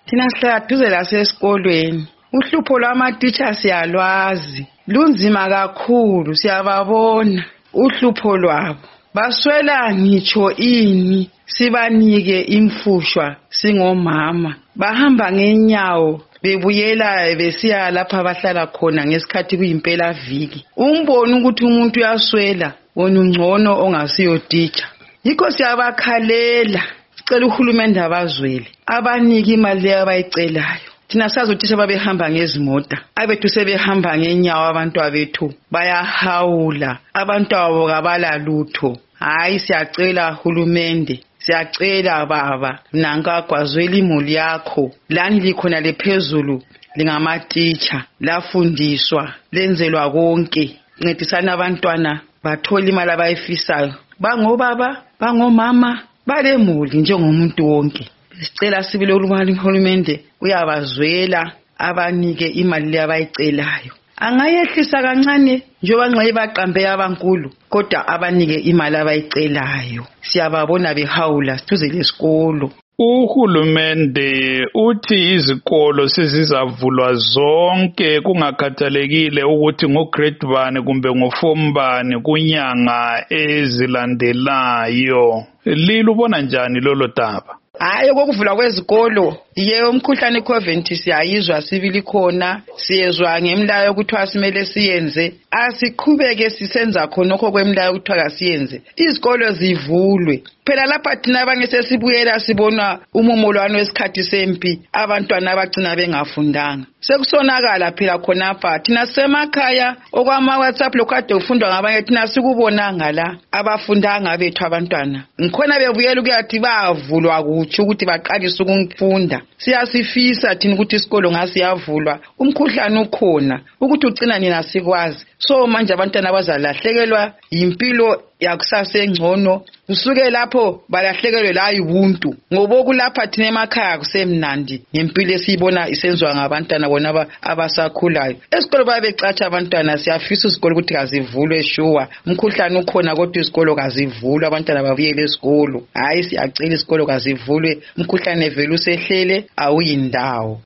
Thina sihlala duze lasesikolweni. Uhlupho lwamatitsha siyalwazi. Lunzima kakhulu, siyababona uhlupho lwabo. Baswela ngitsho ini sibanike imfushwa singomama. Bahamba ngenyawo bebuyela besiya lapha abahlala khona ngesikhathi kuyimpela viki. Umbone ukuthi umuntu uyaswela, wona ungcono ongasiyo titsha. Yikho siyabakhalela, sicela uhulumende abazwele, abanike imali leyo abayicelayo. Thina sazi uthisha babehamba ngezimota, abethu sebehamba ngenyawo abantu abethu bayahawula, abantu abo kabala lutho. Hayi siyacela hulumende, siyacela baba, nankagwazwela imuli yakho, lani likhona lephezulu lingamatitsha, lafundiswa, lenzelwa konke, ncedisana abantwana bathola imali abayifisayo, bangobaba, bangomama, balemuli njengomuntu wonke. Sicela sibile uhulumende uyabazwela, abanike imali le abayicelayo. Angayehlisa kancane njengoba nxa ibaqambe abankulu, kodwa abanike imali abayicelayo. Siyababona behawula siduze lesikolo. Uhulumende uthi izikolo sezizavulwa zonke kungakhathalekile ukuthi ngo-grade 1 kumbe ngo-form 1 kunyanga ezilandelayo. Lilubona njani lolo daba? Hayi kokuvulwa kwezikolo, umkhuhlane iCovid siyayizwa sibili khona, siyezwa ngemlayo ukuthi asimele siyenze, asiqhubeke sisenza khonokho kwemlayo ukuthi akasiyenze. Izikolo zivulwe. Phela lapha thina abanye sesibuyela sibona umumulwano wesikhathi sempi, abantwana abagcina bengafundanga. Sekusonakala phela khonapha thina semakhaya okwama WhatsApp lokade ufundwa ngabanye thina sikubonanga la abafundanga bethu abantwana. Ngikhona bebuyela ukuyathi bavulwa kutsho ukuthi baqalise ukufunda. Siyasifisa thina ukuthi isikolo ngasiyavulwa, umkhuhlane ukhona ukuthi ugcina nina sikwazi. So manje abantwana bazalahlekelwa impilo yakusasa engcono, usuke lapho balahlekelwe la ubuntu, ngoba kulapha thina emakhaya kusemnandi ngempilo esiyibona isenzwa ngabantwana bona abasakhulayo. Esikolo babecatsha abantwana, siyafisa isikolo ukuthi kazivulwe sure, umkhuhlane ukhona kodwa isikolo kazivulwe, abantwana babuyele esikolo. Hayi siyacela isikolo kazivulwe, umkhuhlane vele usehlele awuyindawo.